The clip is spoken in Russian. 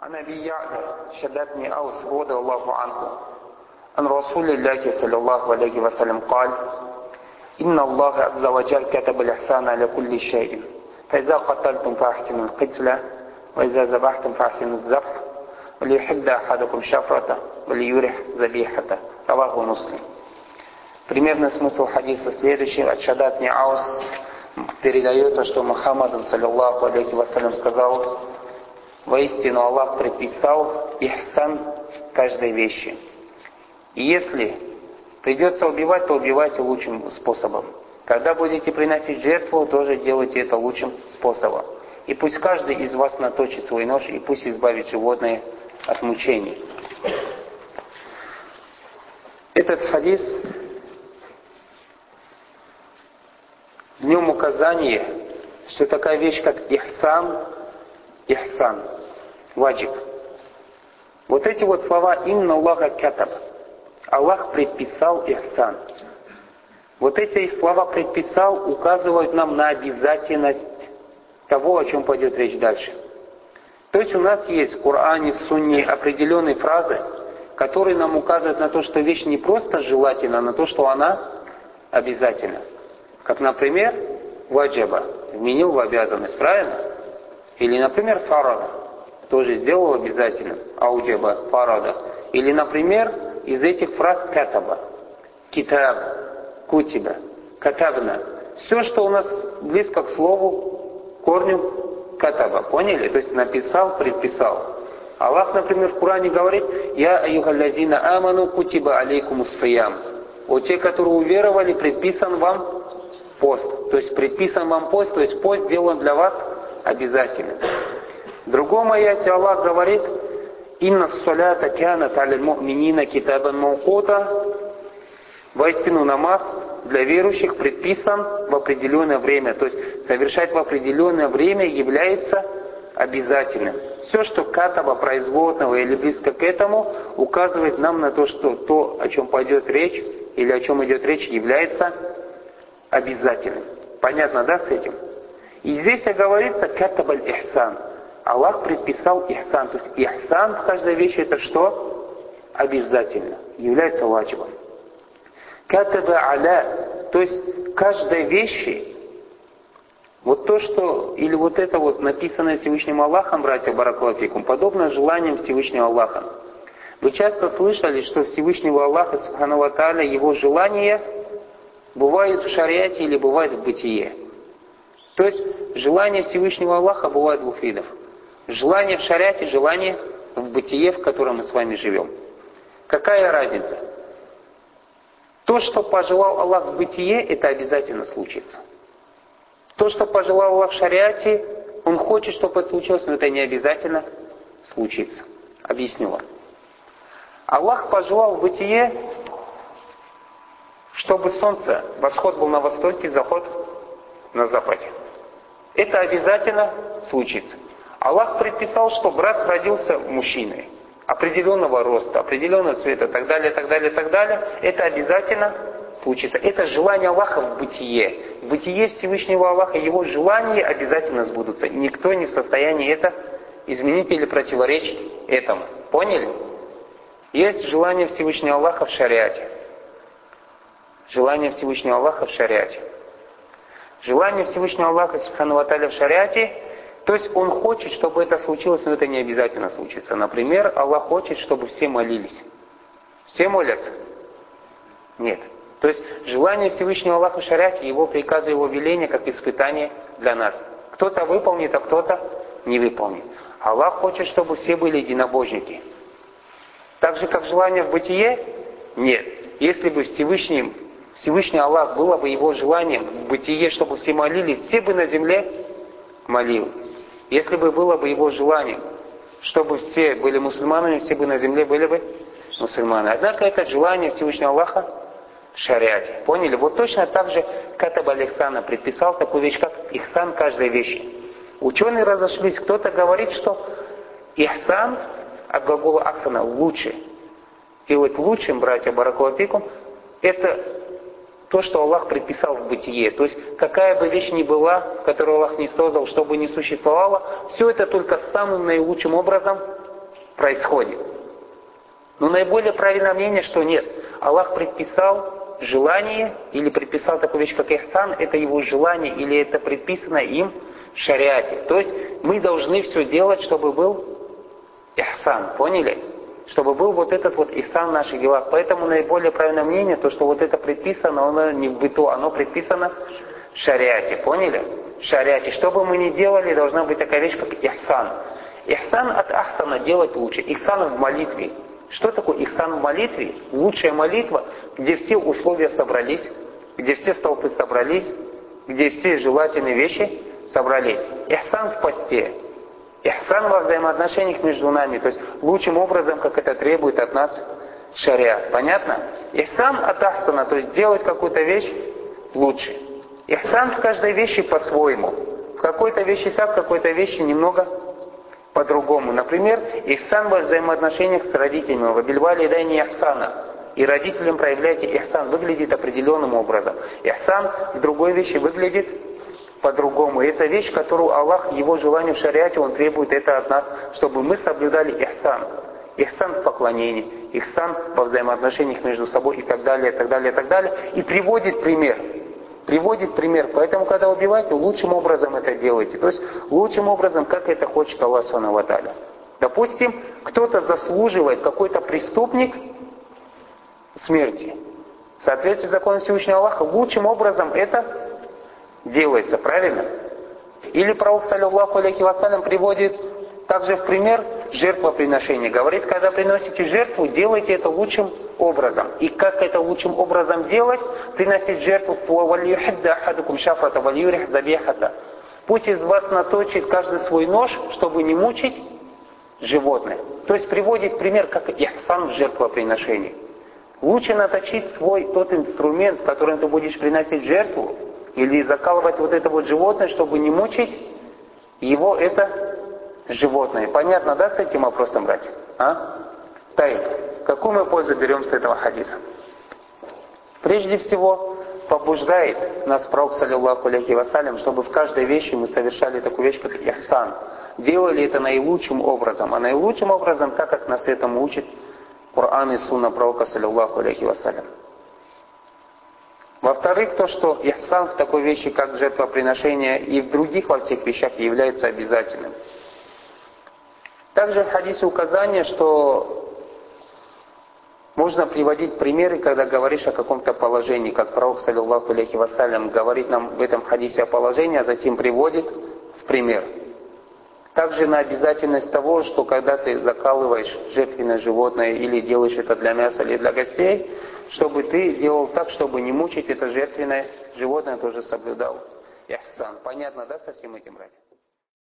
عن أبي يعلى شداد بن أوس رضي الله عنه عن رسول الله صلى الله عليه وسلم قال: إن الله عز وجل كتب الإحسان على كل شيء، فإذا قتلتم فأحسنوا القتلة، وإذا ذبحتم فأحسنوا الذبح، وليحد أحدكم شفرته وليرح ذبيحته. رواه Муслим. Примерный смысл хадиса следующий. От Шадад бн Аус передается, что Мухаммад, саллиллаху алейхи вассалям, сказал: воистину Аллах предписал ихсан каждой вещи. И если придется убивать, то убивайте лучшим способом. Когда будете приносить жертву, тоже делайте это лучшим способом. И пусть каждый из вас наточит свой нож, и пусть избавит животное от мучений. Этот хадис, в нем указание, что такая вещь, как ихсан, ваджиб. Вот эти вот слова «Инна Аллаха катаб», Аллах предписал ихсан. Вот эти слова «предписал» указывают нам на обязательность того, о чем пойдет речь дальше. То есть у нас есть в Коране, в Сунне определенные фразы, которые нам указывают на то, что вещь не просто желательна, а на то, что она обязательна. Как, например, ваджаба, вменил в обязанность, правильно? Или, например, фарада, тоже сделал обязательным, ауджаба, фарада. Или, например, из этих фраз катаба, китаб, кутиба, катабна. Все, что у нас близко к слову, корню катаба. Поняли? То есть написал, предписал. Аллах, например, в Коране говорит: «Я аюхаллазина аману кутиба алейкумус сиям». О те, которые уверовали, предписан вам пост. То есть предписан вам пост, то есть пост сделан для вас обязательным. В другом аяте Аллах говорит: «Инна ссалята кянат аляль му'минина китабан маукута». Воистину намаз для верующих предписан в определенное время. То есть совершать в определенное время является обязательным. Все, что катаба, производного или близко к этому, указывает нам на то, что то, о чем пойдет речь, или о чем идет речь, является обязательным. Понятно, да, с этим? И здесь говорится катабаль ихсан. Аллах предписал ихсан. То есть ихсан в каждой вещи это что? Обязательно. Является ваджибом. Катаба аля. То есть каждой вещи, вот то, что, или вот это вот написанное Всевышним Аллахом, братья баракаллаху фикум, подобно желаниям Всевышнего Аллаха. Вы часто слышали, что Всевышнего Аллаха, субхану ва тааля, его желания бывают в шариате или бывают в бытие. То есть желание Всевышнего Аллаха бывает двух видов. Желание в шариате, желание в бытие, в котором мы с вами живем. Какая разница? То, что пожелал Аллах в бытие, это обязательно случится. То, что пожелал Аллах в шариате, Он хочет, чтобы это случилось, но это не обязательно случится. Объясню вам. Аллах пожелал в бытие, чтобы солнце, восход был на востоке, заход на западе. Это обязательно случится. Аллах предписал, что брат родился мужчиной, определенного роста, определенного цвета, так далее, так далее, так далее. Это обязательно случится. Это желание Аллаха в бытие. В бытие Всевышнего Аллаха, Его желания обязательно сбудутся. И никто не в состоянии это изменить или противоречить этому. Поняли? Есть желание Всевышнего Аллаха в шариате. Желание Всевышнего Аллаха в шариате. Желание Всевышнего Аллаха, субхану ва тааля, в шариате, то есть Он хочет, чтобы это случилось, но это не обязательно случится. Например, Аллах хочет, чтобы все молились. Все молятся? Нет. То есть желание Всевышнего Аллаха в шариате, Его приказы, Его веления, как испытание для нас. Кто-то выполнит, а кто-то не выполнит. Аллах хочет, чтобы все были единобожники. Так же, как желание в бытие? Нет. Если бы Всевышний Аллах было бы Его желанием в бытие, чтобы все молились, все бы на земле молились. Если бы было бы Его желанием, чтобы все были мусульманами, все бы на земле были бы мусульманы. Однако это желание Всевышнего Аллаха в шариате. Поняли? Вот точно так же катаб аль-ихсана предписал такую вещь, как ихсан каждой вещи. Ученые разошлись. Кто-то говорит, что ихсан от глагола ахсана лучше. Делать лучшим, братья баракаллаху фикум, это то, что Аллах предписал в бытие. То есть, какая бы вещь ни была, которую Аллах не создал, что бы ни существовало, все это только самым наилучшим образом происходит. Но наиболее правильное мнение, что нет. Аллах предписал желание, или предписал такую вещь, как ихсан, это его желание, или это предписано им в шариате. То есть мы должны все делать, чтобы был ихсан, поняли? Чтобы был вот этот вот ихсан в наших делах. Поэтому наиболее правильное мнение, то, что вот это предписано, оно не в быту, оно предписано в шариате, поняли? В шариате. Что бы мы ни делали, должна быть такая вещь, как ихсан. Ихсан от ахсана делать лучше. Ихсан в молитве. Что такое ихсан в молитве? Лучшая молитва, где все условия собрались, где все столпы собрались, где все желательные вещи собрались. Ихсан в посте. Ихсан во взаимоотношениях между нами. То есть лучшим образом, как это требует от нас шариат. Понятно? Ихсан от ахсана, то есть делать какую-то вещь лучше. Ихсан в каждой вещи по-своему. В какой-то вещи так, в какой-то вещи немного по-другому. Например, ихсан во взаимоотношениях с родителями. Вабильвали дайни ихсана. И родителям проявляйте ихсан. Выглядит определенным образом. Ихсан в другой вещи выглядит по-другому. И это вещь, которую Аллах, его желание в шариате, Он требует это от нас, чтобы мы соблюдали ихсан. Ихсан в поклонении, ихсан во взаимоотношениях между собой и так далее, и так далее, и так далее. И приводит пример. Приводит пример. Поэтому, когда убиваете, лучшим образом это делайте. То есть, лучшим образом, как это хочет Аллах Субхану ва Тааля. Допустим, кто-то заслуживает, какой-то преступник, смерти. В соответствии с законом Всевышнего Аллаха, лучшим образом это делается, правильно? Или пророк, саллаллаху алейхи вассалям, приводит также в пример жертвоприношение. Говорит, когда приносите жертву, делайте это лучшим образом. И как это лучшим образом делать? Приносить жертву пусть из вас наточит каждый свой нож, чтобы не мучить животное. То есть приводит пример, как ихсан в жертвоприношении. Лучше наточить свой тот инструмент, которым ты будешь приносить жертву, или закалывать вот это вот животное, чтобы не мучить его это животное. Понятно, да, с этим вопросом, братья? Какую мы пользу берем с этого хадиса? Прежде всего, побуждает нас пророк, саллаллаху алейхи вассалям, чтобы в каждой вещи мы совершали такую вещь, как ихсан. Делали это наилучшим образом. А наилучшим образом, так как нас этому учит Коран и Сунна пророка, саллаллаху алейхи вассалям. Во-вторых, то, что ихсан в такой вещи, как жертвоприношение, и в других во всех вещах является обязательным. Также в хадисе указание, что можно приводить примеры, когда говоришь о каком-то положении, как пророк, саллаллаху алейхи вассалям, говорит нам в этом хадисе о положении, а затем приводит в пример. Также на обязательность того, что когда ты закалываешь жертвенное животное или делаешь это для мяса или для гостей, чтобы ты делал так, чтобы не мучить это жертвенное животное, тоже соблюдал ихсан. Понятно, да, со всем этим, братья?